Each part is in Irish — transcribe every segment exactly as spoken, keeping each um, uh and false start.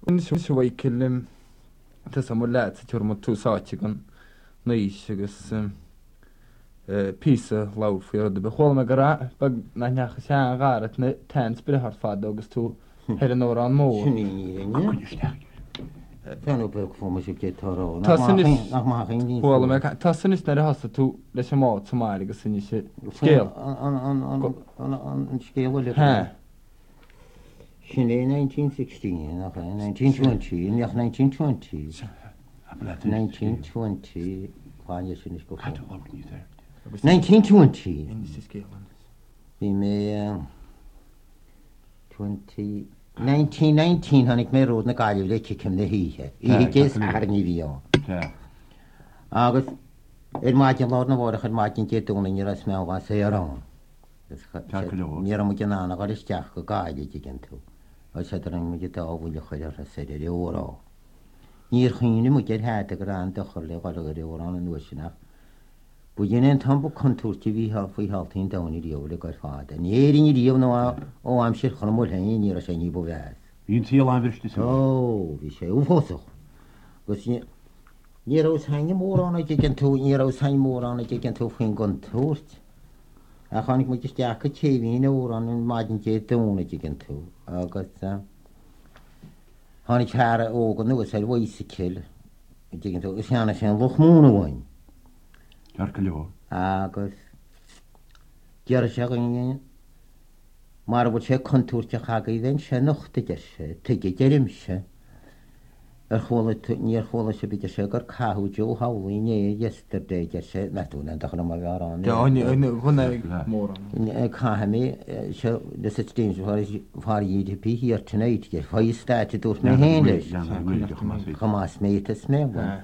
شوي كلم تسمولات ترمتو ساتشكن نيش جس بيسا لو في رد بخول ما قرأ بق نحن خشان غارت تانس برهار فادو جستو هيل نوران مو شنو فانو بيكفو مش بكتارو تاسنش نخ ما خين هو ما كان تاسنش نري هستو ليش ما تسمعي جسنيش سكيل انا انا انا انا سكيل ولا ها شنو nineteen sixteen نخ nineteen twenty نخ nineteen twenty nineteen twenty فاني شنو شكو nineteen twenty بيمي twenty nineteen nineteen هنيك ميرود نقالي وليك كم ذهيه إيه كيس عرني بيو آغس الماجن لورنا ورخ الماجن كيتون نيرا اسمه واسيرون نيرا مجنا أنا قريش جاك قاعدة جنتو وشترن مجتا أول خير السيد ورا نير خيني مجد هذا كران دخل لي قال غير ورا نوشنا بوجينين تامبو كنتور تبيها في هالتين دوني اليوم لقى فادا نيري اليوم نوا أو أمشي خرمول هني نيرا شيء بوجاز ينتهي الله برش تسوي أوه بشيء وفوسخ بس نيرا وسهني مورانا جيجنتو نيرا وسهني مورانا جيجنتو فين كنتورت أخانك مجلس جاك تشيلين ورانا ما جنجي دونا جيجنتو أقصى هاني شهر أو كنا وسال ويسكيل جيجنتو إسيانا شان لخمون وين جارك اللي هو آقاس جرشاقين ماربوت شي كنتور تخاقيدين شنخت جرش تجي جرمش الخولة نير خولة شبي جرشاقر كاهو جو هاويني يستردي جرش نحتونا دخل مغاران يعني أنا هنا مورا كاهمي شو دستين فاري فاري يدي بي هي تنايت جر فايستات دور مهين ليش خماس ميت اسمه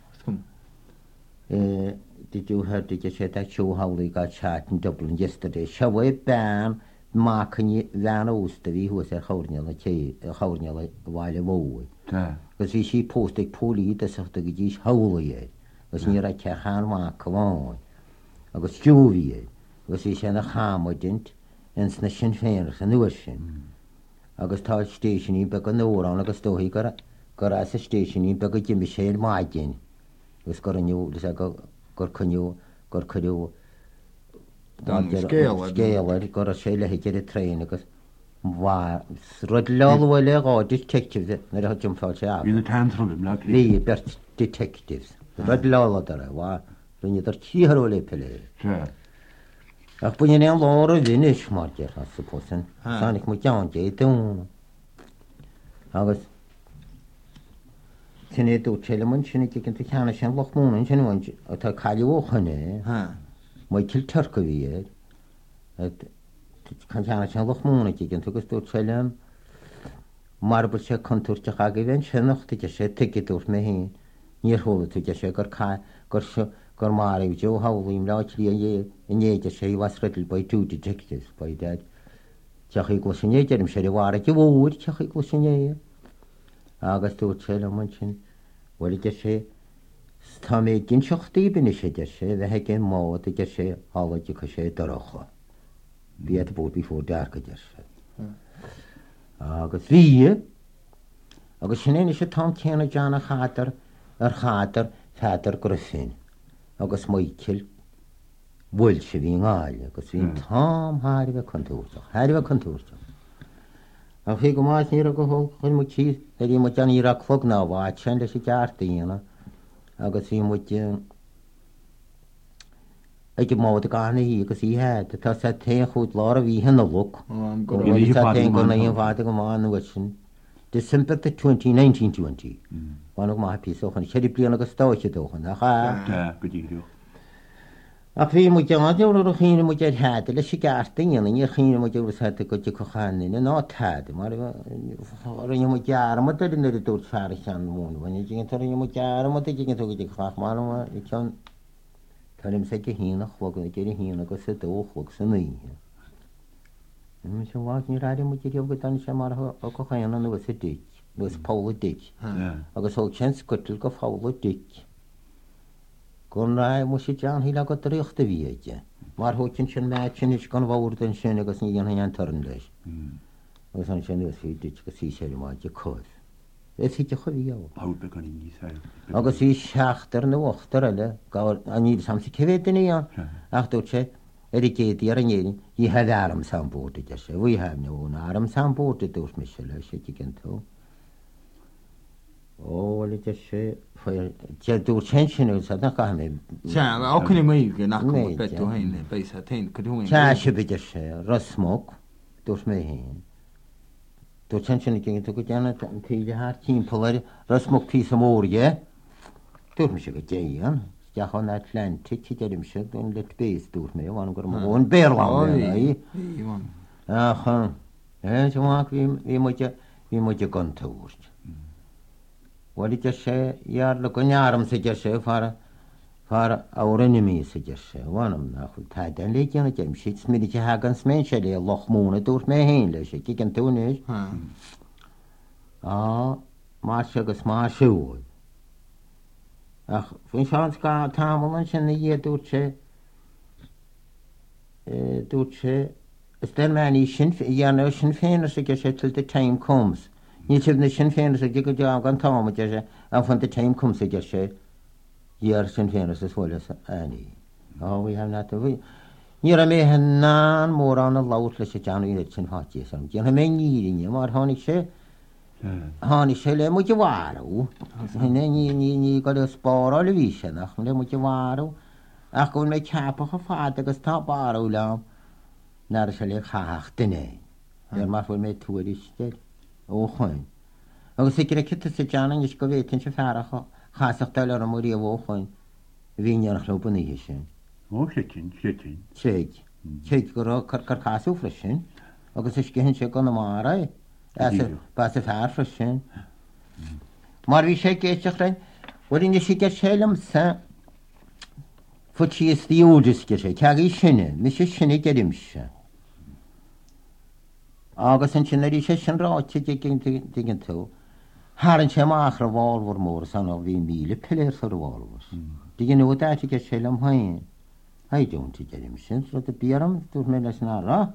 Did you hear the just that show how they got shot in Dublin yesterday? Show it bam, marking Van Osterby, who was a Hornell, a Hornell while away. Because she posted poorly, the sort of Gish Howley, was near a Kahan mark, come on. I was Juvie, was he sent a ham agent, and snatching fairs and ocean. I was touch station in back on the war on a store he got a station in back of Jimmy Shane Margin. Was got a new, gor cynniw, gor cynniw scale scale gor a seile hegir y trein agos wa rod lol wele go detectives na ha jump out ya in the tantrum im lag li bert detectives rod lol dara wa run yar chi harole pele ach bunye ne lor vinish marker I suppose sanik mo jan je tun agos تني دو تلمون شنو كي كنت كان عشان لقمون شنو وانج تا كاليو خنه ها ما كل تركويه كان كان عشان لقمون كي كنت كستو تلم ماربل شا كنتور تخاغين شنو اختي شا تكي دور مهين يرهول تو شا كر كا كر شو كر ماري جو هاولي ملاكلي ني شي واسرت الباي تو ديتكتيفز باي داد شاخي كوسنيه جرم شري واره كي وود شاخي كوسنيه آگاستو تلمون شن ولی جشه ستامی گین شختی بنیشه جشه و هکن مواد جشه حالا جکشه دراخه بیاد بود بیفور درک جشه آگاست ویه آگاست شنه نیشه تام کنه جانا خاطر ار خاطر خاطر گرفین آگاست مایکل ولشوین آلی آگاست وین تام هاری و کنتورجا هاری و کنتورجا أخي قماش نيركو خل مكشي اللي مكان يراك فوقنا وعشان ليش جارتينا أقصي مكان أجي موت كانه هي كسي هاد تاساتين خود لارا ويهن اللوك تاساتين كنا ينفعت كمان وشن December the twenty nineteen twenty وانا ما بيسو خن شري بلينا كستوش دوخن أخا أخي مجمع جور رخين مجد هذا ليش كارتين يعني يخين مجد بس هذا كذي كخانين نات هذا ما رأي مجار ما تدري ندور شارشان مون وني جين ترى مجار ما تجي جين توجي خاف ما لما يكون ترى مسكي هنا خواق نجري هنا كسته خواق سنين مش واقع نرادي مجد يوم كتان شماره أكو خيانا نوسه ديك نوس باول ديك أكو سو chance كتل كفاول ديك كنا موسيقان هلا كطريق تبيه مار هو كن شن ما كنش كان ووردن شن كسني ين هيان ترندش وسان شن يسوي ديك كسي شل ما جكوز is hiice chuíá. Hawdd be gan i ni sael. Agus í seachtar na bhachtar eile a ní sam sa cehédaí an ach dút sé ar i géadí ar an éing í head arm sambóta de sé, bhí heimne bhna arm sambóta dús me se le sé gin tú. Ó le sé dú sin sa nach ga mé. Se áchanna méige nach betú haine béis a te goún. Te se beidir sé rasmóg dús mé héin. Dú sin gin tú go deanna tíide haar tímpóir rasmóg pí mórge, dúr me se go déan. Deachan Atlantic derim se don le béis dúr mé bhhain gur món béirlá achan éach hí hí muide gantaúst. Bhil de sé ar le go nearm sa de sé far far árinne mí sa de sé bhhanam nach chu ta den le déanana deim si mí hagan smé sé le lochmúna dúr mé héin lei sé gin túnéis á má se agus má siúil. Ach fon seán ga táman sin na dhé dút sé dút sé is den meí sin dhéanana sin féinar sa sé til de time comes. Ní sib na sin féinar a go de gan táma de sé an fan de time comes a sé dhéar sin féinar sa bhile aní. áhí he na bhí. Ní a mé hen ná mór an a lát lei sé deanú sin hátí sam. Dé mé nírinne mar tháinig sé hánig sé le muide bhharú ní ní go le spárá le bhí se nach le muide bhharú ach gohfuil mé ceapacha fád agus tá barú lem nar se le chaach duné ar mar bhfuil mé túiriste ó chuin. Agus sé gur citta sa deanna is go bhétain se fearracha chaach deile ar móí a bhóchain bhíar chlóbaníthe sin. Ó sétin sétin. sé sé go chu cáú freisin agus is cinn sé go na mára. Ba a fear fre sin. Mar bhí sé géisteach rein bhfuil ne si gur sélam sa fu tí is tíúdisce sé ceagaí sinne, mi sé sinna gerimse. Agus an sinnaí sé sin ráte gin tú. Háann sé máachra bháhar mór san á bhí míle peléir ar bháhas. Dí gin nudáte gur sélam hain. Haidúnta gerim sin ru a bíarm dúr mé leis ná rá.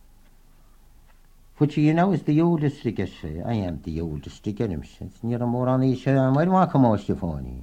Fuchi you know is the oldest sé I am the oldest gerimse ní a mór an sé mar má máiste fáí.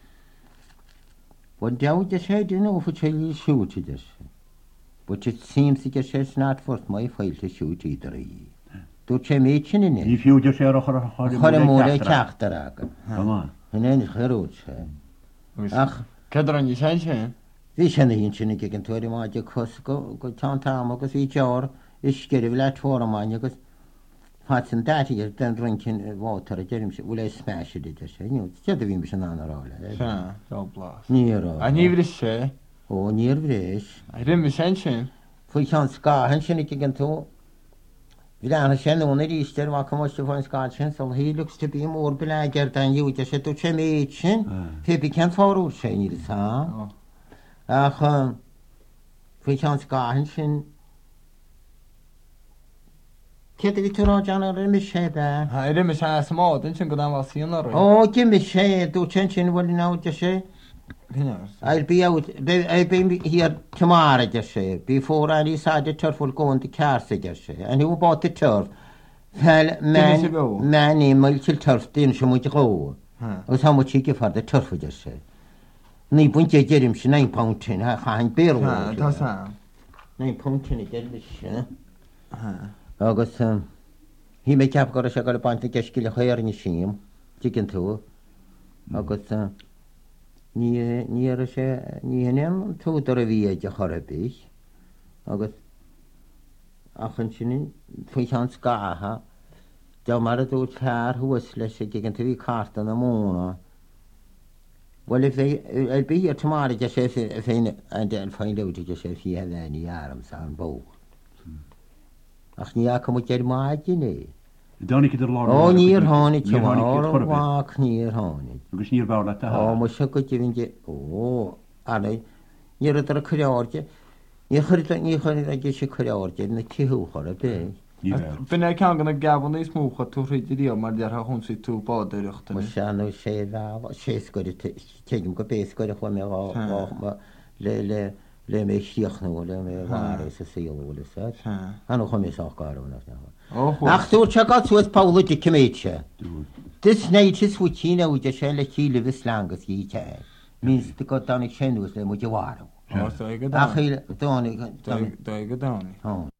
Bud de sé dú fu sé lí siúte de sé. But it seems gur sé snát fort mai feilte siút idirí. Dú sé mé sin in. Í fiúidir sé chu mór é teachtar aga. Hin chuút sé. Ach Ceidir an sé sé? Bhí sinna hín sinna gin tuairí máide cos go go tá agus í teir is skeir le fóramáin agus fá an dátíir den rincin bhátar a deirm se bhfuil é smeisiide de sé nú te a bhí me an anráile. Ní a níhir sé ó níor bhrééis. A rimimi sé sin? Fuoi tean sá hen sinna gin tú bhí anna séúna ríiste má chuiste fáin sá sin sal hílux te bí mór be legeir an dúte sé tú sé méid sin fé bí cen fáú sé ní tá. Ach fuoi tean sá hen sin Ke vi turrá anna rimimi sé be? Ha rimimi sé smá den sin go an sína. Ó giimi sé dú ten sin bhil náte sé? Eil bí bé hir temára de sé, bí fór an í sáide turfúil ggóin de cearsa de sé, an hú bá de turf fel meí meil til turf dín sem muide gó, agus ha tí go far de turfu de sé. Ní bunte géirim sin ein pountin ha chain bé Ní pountin i de se. Agus hí mé ceap go se go le baint geisci le chuir ní sim gin tú agus ní sé nían tútar a bhí de chorabí agus achan sin faoi an scátha de mar a dú tear thuas leis sé gin tú bhí carta na móna. Well fé bí a tomára de sé féin an féin leúte de sé fi heí armm sa an bó. Ach ní a mu géir máidirné. Dánig idir lá ó níor tháinig teháach níor tháinig. Agus níor bá le á mu se go dtíhinde ó anna níar ar a chuáirte ní chuir ní chuir a ggé sé chuáirte na ciú chora bé. Bin é cean ganna gaban níos múcha tú réidirí mar de chun sí tú báidirachta. Mu seanú sé sé scoir tem go bééiscoir chu mé le le le me siachna le me war sa síl sa an chu mé gar ach tú se gat suas Paula de keméitse Dis neid is futína ú de sé le chíle vis langas í te mís de go danig séús le mu war go dánig.